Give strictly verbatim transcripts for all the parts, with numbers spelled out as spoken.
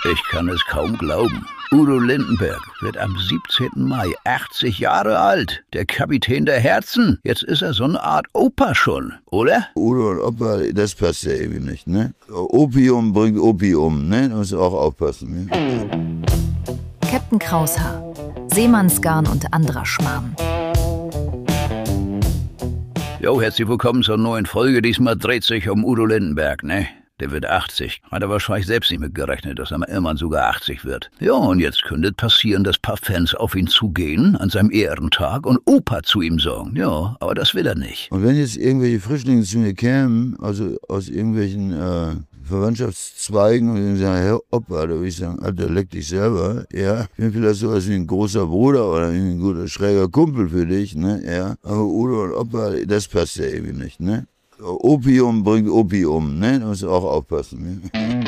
Ich kann es kaum glauben. Udo Lindenberg wird am siebzehnten Mai achtzig Jahre alt. Der Kapitän der Herzen. Jetzt ist er so eine Art Opa schon, oder? Udo und Opa, das passt ja eben nicht, ne? Opium bringt Opium, ne? Da musst du auch aufpassen, ne? Captain Kraushaar, Seemannsgarn und anderer Schmarrn. Jo, herzlich willkommen zur neuen Folge. Diesmal dreht sich um Udo Lindenberg, ne? Der wird achtzig. Hat er wahrscheinlich selbst nicht mit gerechnet, dass er mal irgendwann sogar achtzig wird. Ja, und jetzt könnte es passieren, dass ein paar Fans auf ihn zugehen an seinem Ehrentag und Opa zu ihm sagen. Ja, aber das will er nicht. Und wenn jetzt irgendwelche Frischlinge zu mir kämen, also aus irgendwelchen äh, Verwandtschaftszweigen, und die sagen, Herr Opa, da würde ich sagen, Alter, leck dich selber, ja. Ich bin vielleicht sowas wie ein großer Bruder oder ein guter, schräger Kumpel für dich, ne, ja. Aber Udo und Opa, das passt ja eben nicht, ne. Opium bringt Opium, ne? Da musst du auch aufpassen. Ne?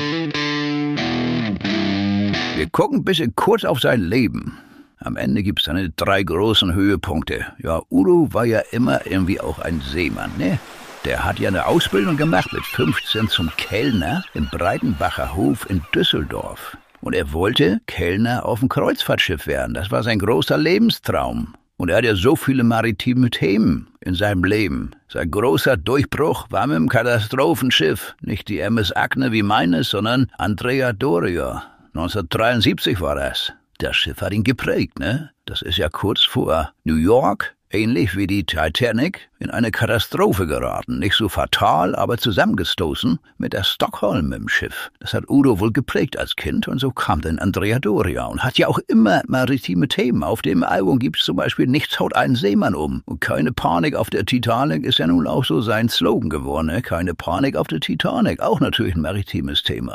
Wir gucken ein bisschen kurz auf sein Leben. Am Ende gibt es seine drei großen Höhepunkte. Ja, Udo war ja immer irgendwie auch ein Seemann, ne? Der hat ja eine Ausbildung gemacht mit fünfzehn zum Kellner im Breitenbacher Hof in Düsseldorf. Und er wollte Kellner auf dem Kreuzfahrtschiff werden. Das war sein großer Lebenstraum. Und er hat ja so viele maritime Themen in seinem Leben. Sein großer Durchbruch war mit dem Katastrophenschiff. Nicht die M S Agne wie meines, sondern Andrea Doria. neunzehnhundertdreiundsiebzig war das. Das Schiff hat ihn geprägt, ne? Das ist ja kurz vor New York, ähnlich wie die Titanic, in eine Katastrophe geraten. Nicht so fatal, aber zusammengestoßen mit der Stockholm im Schiff. Das hat Udo wohl geprägt als Kind und so kam dann Andrea Doria und hat ja auch immer maritime Themen. Auf dem Album gibt es zum Beispiel Nichts haut einen Seemann um. Und keine Panik auf der Titanic ist ja nun auch so sein Slogan geworden. Ne? Keine Panik auf der Titanic. Auch natürlich ein maritimes Thema.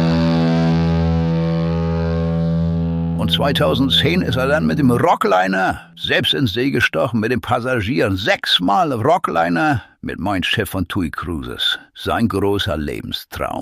Und zweitausendzehn ist er dann mit dem Rockliner selbst ins See gestochen mit den Passagieren. Sechsmal Rockliner mit Mein Schiff von Tui Cruises. Sein großer Lebenstraum.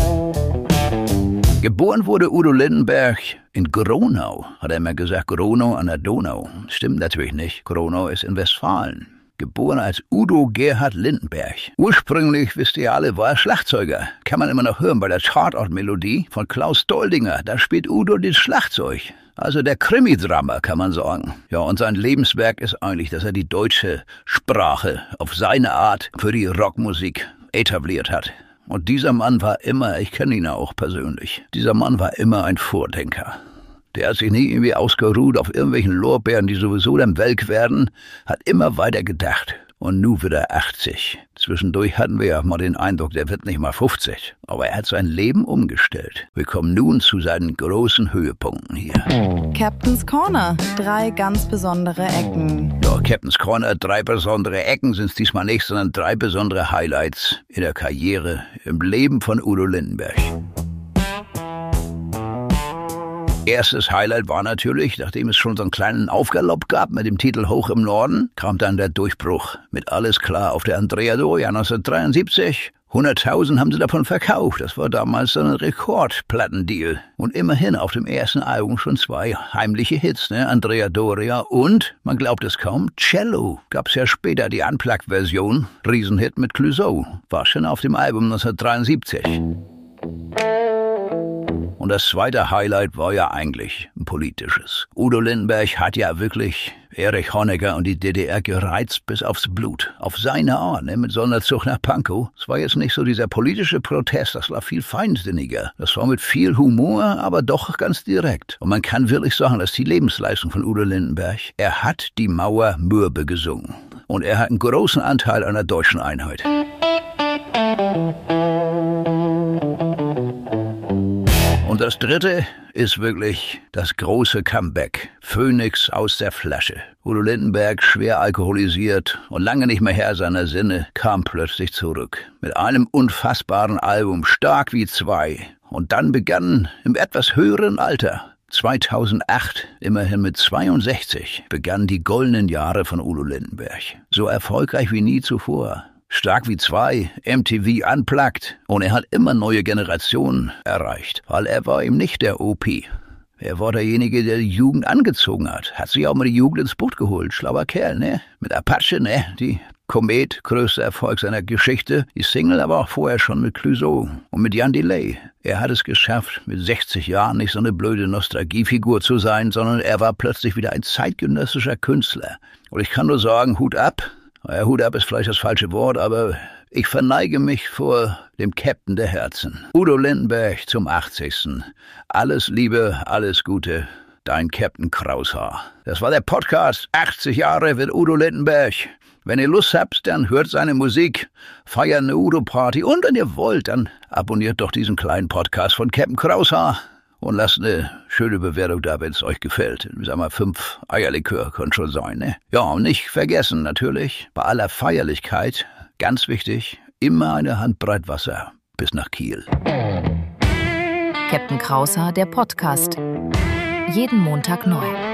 Geboren wurde Udo Lindenberg in Gronau. Hat er immer gesagt, Gronau an der Donau. Stimmt natürlich nicht. Gronau ist in Westfalen. Geboren als Udo Gerhard Lindenberg. Ursprünglich, wisst ihr alle, war er Schlagzeuger. Kann man immer noch hören bei der Tatort-Melodie von Klaus Doldinger. Da spielt Udo das Schlagzeug. Also der Krimi-Drama, kann man sagen. Ja, und sein Lebenswerk ist eigentlich, dass er die deutsche Sprache auf seine Art für die Rockmusik etabliert hat. Und dieser Mann war immer, ich kenne ihn auch persönlich, dieser Mann war immer ein Vordenker. Der hat sich nie irgendwie ausgeruht auf irgendwelchen Lorbeeren, die sowieso dann welk werden, hat immer weiter gedacht. Und nun wird er achtzig. Zwischendurch hatten wir ja mal den Eindruck, der wird nicht mal fünfzig. Aber er hat sein Leben umgestellt. Wir kommen nun zu seinen großen Höhepunkten hier. Captain's Corner. Drei ganz besondere Ecken. Ja, Captain's Corner, drei besondere Ecken sind es diesmal nicht, sondern drei besondere Highlights in der Karriere, im Leben von Udo Lindenberg. Erstes Highlight war natürlich, nachdem es schon so einen kleinen Aufgalopp gab mit dem Titel Hoch im Norden, kam dann der Durchbruch mit Alles klar auf der Andrea Doria neunzehnhundertdreiundsiebzig. hunderttausend haben sie davon verkauft. Das war damals so ein Rekordplattendeal. Und immerhin auf dem ersten Album schon zwei heimliche Hits, ne? Andrea Doria und, man glaubt es kaum, Cello. Gab's ja später die Unplugged-Version, Riesenhit mit Clouseau. War schon auf dem Album neunzehnhundertdreiundsiebzig. Und das zweite Highlight war ja eigentlich ein politisches. Udo Lindenberg hat ja wirklich Erich Honecker und die D D R gereizt bis aufs Blut. Auf seine Art, ne, mit Sonderzug nach Pankow. Es war jetzt nicht so dieser politische Protest, das war viel feinsinniger. Das war mit viel Humor, aber doch ganz direkt. Und man kann wirklich sagen, dass die Lebensleistung von Udo Lindenberg, er hat die Mauer mürbe gesungen. Und er hat einen großen Anteil an der deutschen Einheit. Und das dritte ist wirklich das große Comeback. Phönix aus der Flasche. Udo Lindenberg, schwer alkoholisiert und lange nicht mehr Herr seiner Sinne, kam plötzlich zurück. Mit einem unfassbaren Album, Stark wie zwei. Und dann begann im etwas höheren Alter, zweitausendacht, immerhin mit zweiundsechzig, begannen die goldenen Jahre von Udo Lindenberg. So erfolgreich wie nie zuvor. Stark wie zwei, M T V Unplugged. Und er hat immer neue Generationen erreicht, weil er war eben nicht der O P. Er war derjenige, der die Jugend angezogen hat. Hat sich auch mal die Jugend ins Boot geholt. Schlauer Kerl, ne? Mit Apache, ne? Die Komet, größter Erfolg seiner Geschichte. Die Single aber auch vorher schon mit Clouseau und mit Jan Delay. Er hat es geschafft, mit sechzig Jahren nicht so eine blöde Nostalgiefigur zu sein, sondern er war plötzlich wieder ein zeitgenössischer Künstler. Und ich kann nur sagen, Hut ab. Ja, Hut ab ist vielleicht das falsche Wort, aber ich verneige mich vor dem Captain der Herzen. Udo Lindenberg zum achtzigsten Alles Liebe, alles Gute, dein Captain Kraushaar. Das war der Podcast achtzig Jahre mit Udo Lindenberg. Wenn ihr Lust habt, dann hört seine Musik, feiert eine Udo-Party und wenn ihr wollt, dann abonniert doch diesen kleinen Podcast von Captain Kraushaar und lasst eine schöne Bewertung da, wenn es euch gefällt. Ich sag mal, fünf Eierlikör können schon sein, ne? Ja, und nicht vergessen natürlich, bei aller Feierlichkeit, ganz wichtig, immer eine Handbreit Wasser bis nach Kiel. Captain Kraushaar, der Podcast. Jeden Montag neu.